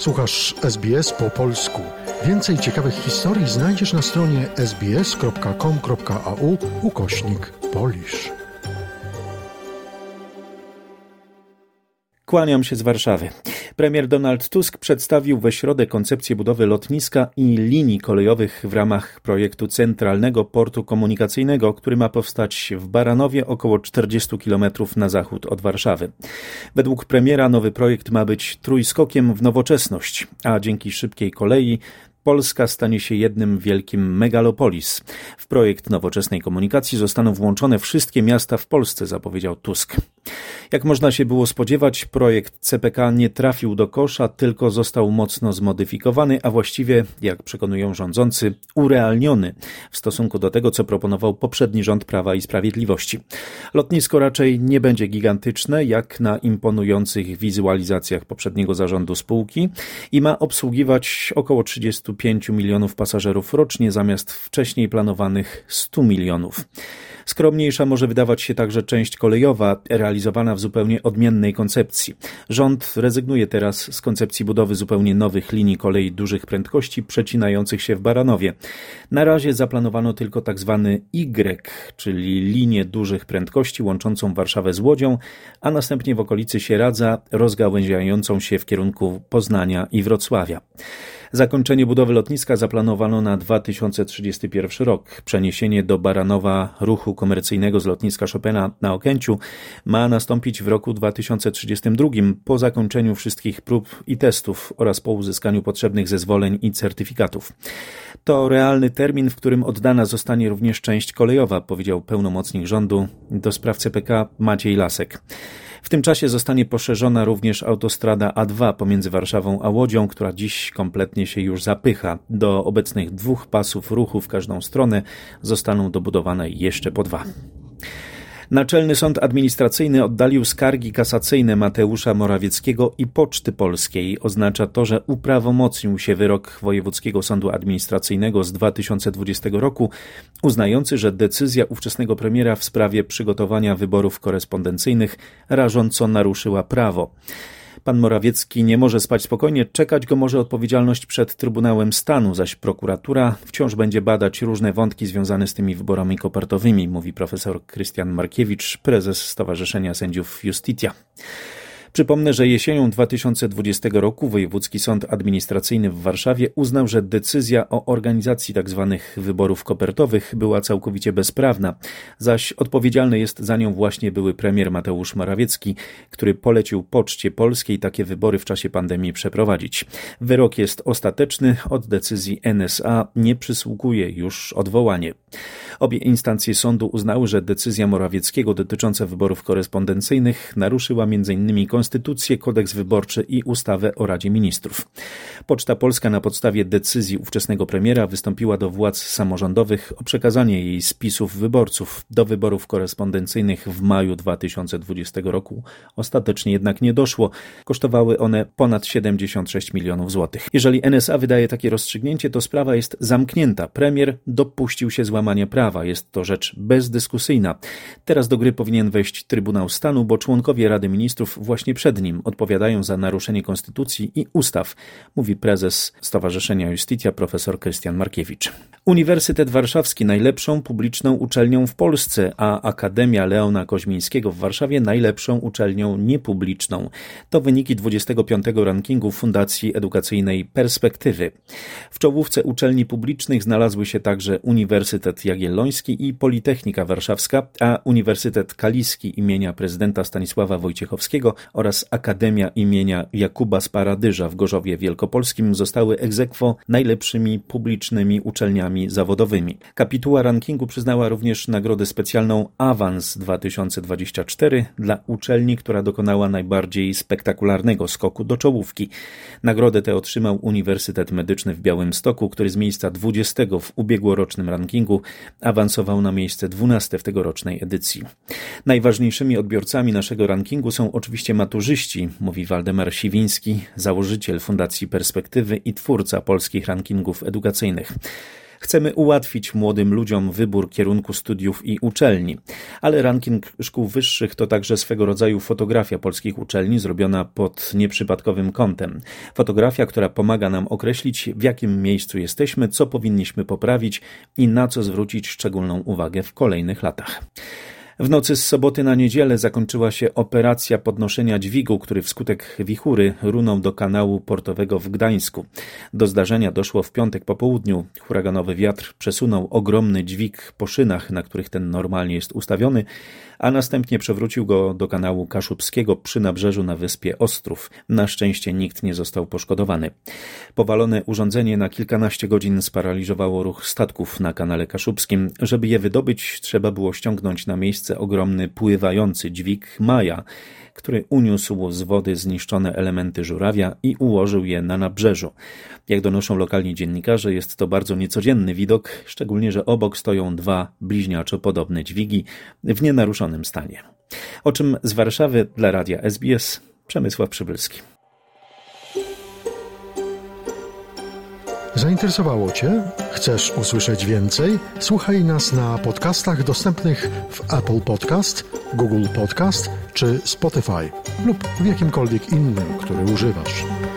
Słuchasz SBS po polsku. Więcej ciekawych historii znajdziesz na stronie sbs.com.au/Polish. Kłaniam się z Warszawy. Premier Donald Tusk przedstawił we środę koncepcję budowy lotniska i linii kolejowych w ramach projektu Centralnego Portu Komunikacyjnego, który ma powstać w Baranowie, około 40 km na zachód od Warszawy. Według premiera nowy projekt ma być trójskokiem w nowoczesność, a dzięki szybkiej kolei Polska stanie się jednym wielkim megalopolis. W projekt nowoczesnej komunikacji zostaną włączone wszystkie miasta w Polsce, zapowiedział Tusk. Jak można się było spodziewać, projekt CPK nie trafił do kosza, tylko został mocno zmodyfikowany, a właściwie, jak przekonują rządzący, urealniony w stosunku do tego, co proponował poprzedni rząd Prawa i Sprawiedliwości. Lotnisko raczej nie będzie gigantyczne, jak na imponujących wizualizacjach poprzedniego zarządu spółki i ma obsługiwać około 35 milionów pasażerów rocznie zamiast wcześniej planowanych 100 milionów. Skromniejsza może wydawać się także część kolejowa, realizowana w zupełnie odmiennej koncepcji. Rząd rezygnuje teraz z koncepcji budowy zupełnie nowych linii kolei dużych prędkości przecinających się w Baranowie. Na razie zaplanowano tylko tzw. Y, czyli linię dużych prędkości łączącą Warszawę z Łodzią, a następnie w okolicy Sieradza rozgałęziającą się w kierunku Poznania i Wrocławia. Zakończenie budowy lotniska zaplanowano na 2031 rok. Przeniesienie do Baranowa ruchu komercyjnego z lotniska Chopina na Okęciu ma nastąpić w roku 2032 po zakończeniu wszystkich prób i testów oraz po uzyskaniu potrzebnych zezwoleń i certyfikatów. To realny termin, w którym oddana zostanie również część kolejowa, powiedział pełnomocnik rządu do spraw CPK Maciej Lasek. W tym czasie zostanie poszerzona również autostrada A2 pomiędzy Warszawą a Łodzią, która dziś kompletnie się już zapycha. Do obecnych 2 pasów ruchu w każdą stronę zostaną dobudowane jeszcze po 2. Naczelny Sąd Administracyjny oddalił skargi kasacyjne Mateusza Morawieckiego i Poczty Polskiej. Oznacza to, że uprawomocnił się wyrok Wojewódzkiego Sądu Administracyjnego z 2020 roku, uznający, że decyzja ówczesnego premiera w sprawie przygotowania wyborów korespondencyjnych rażąco naruszyła prawo. Pan Morawiecki nie może spać spokojnie, czekać go może odpowiedzialność przed Trybunałem Stanu, zaś prokuratura wciąż będzie badać różne wątki związane z tymi wyborami kopertowymi, mówi profesor Krystian Markiewicz, prezes Stowarzyszenia Sędziów Justitia. Przypomnę, że jesienią 2020 roku Wojewódzki Sąd Administracyjny w Warszawie uznał, że decyzja o organizacji tzw. wyborów kopertowych była całkowicie bezprawna, zaś odpowiedzialny jest za nią właśnie były premier Mateusz Morawiecki, który polecił Poczcie Polskiej takie wybory w czasie pandemii przeprowadzić. Wyrok jest ostateczny, od decyzji NSA nie przysługuje już odwołanie. Obie instancje sądu uznały, że decyzja Morawieckiego dotycząca wyborów korespondencyjnych naruszyła m.in. Konstytucję, Kodeks Wyborczy i ustawę o Radzie Ministrów. Poczta Polska na podstawie decyzji ówczesnego premiera wystąpiła do władz samorządowych o przekazanie jej spisów wyborców do wyborów korespondencyjnych w maju 2020 roku. Ostatecznie jednak nie doszło. Kosztowały one ponad 76 milionów złotych. Jeżeli NSA wydaje takie rozstrzygnięcie, to sprawa jest zamknięta. Premier dopuścił się złamania prawa. Jest to rzecz bezdyskusyjna. Teraz do gry powinien wejść Trybunał Stanu, bo członkowie Rady Ministrów właśnie przed nim odpowiadają za naruszenie konstytucji i ustaw, mówi prezes Stowarzyszenia Justitia profesor Krystian Markiewicz. Uniwersytet Warszawski najlepszą publiczną uczelnią w Polsce, a Akademia Leona Koźmińskiego w Warszawie najlepszą uczelnią niepubliczną. To wyniki 25. rankingu Fundacji Edukacyjnej Perspektywy. W czołówce uczelni publicznych znalazły się także Uniwersytet Jagielloński i Politechnika Warszawska, a Uniwersytet Kaliski imienia prezydenta Stanisława Wojciechowskiego oraz Akademia imienia Jakuba Sparadyża w Gorzowie Wielkopolskim zostały ex aequo najlepszymi publicznymi uczelniami zawodowymi. Kapituła rankingu przyznała również nagrodę specjalną Awans 2024 dla uczelni, która dokonała najbardziej spektakularnego skoku do czołówki. Nagrodę tę otrzymał Uniwersytet Medyczny w Białymstoku, który z miejsca 20 w ubiegłorocznym rankingu awansował na miejsce 12 w tegorocznej edycji. Najważniejszymi odbiorcami naszego rankingu są oczywiście maturzyści, mówi Waldemar Siwiński, założyciel Fundacji Perspektywy i twórca polskich rankingów edukacyjnych. Chcemy ułatwić młodym ludziom wybór kierunku studiów i uczelni, ale ranking szkół wyższych to także swego rodzaju fotografia polskich uczelni zrobiona pod nieprzypadkowym kątem. Fotografia, która pomaga nam określić, w jakim miejscu jesteśmy, co powinniśmy poprawić i na co zwrócić szczególną uwagę w kolejnych latach. W nocy z soboty na niedzielę zakończyła się operacja podnoszenia dźwigu, który wskutek wichury runął do kanału portowego w Gdańsku. Do zdarzenia doszło w piątek po południu. Huraganowy wiatr przesunął ogromny dźwig po szynach, na których ten normalnie jest ustawiony, a następnie przewrócił go do kanału Kaszubskiego przy nabrzeżu na wyspie Ostrów. Na szczęście nikt nie został poszkodowany. Powalone urządzenie na kilkanaście godzin sparaliżowało ruch statków na kanale Kaszubskim. Żeby je wydobyć, trzeba było ściągnąć na miejsce ogromny pływający dźwig Maja, który uniósł z wody zniszczone elementy żurawia i ułożył je na nabrzeżu. Jak donoszą lokalni dziennikarze, jest to bardzo niecodzienny widok, szczególnie że obok stoją dwa bliźniaczo podobne dźwigi w nienaruszonym stanie. O czym z Warszawy dla Radia SBS Przemysław Przybylski. Zainteresowało Cię? Chcesz usłyszeć więcej? Słuchaj nas na podcastach dostępnych w Apple Podcast, Google Podcast czy Spotify lub w jakimkolwiek innym, który używasz.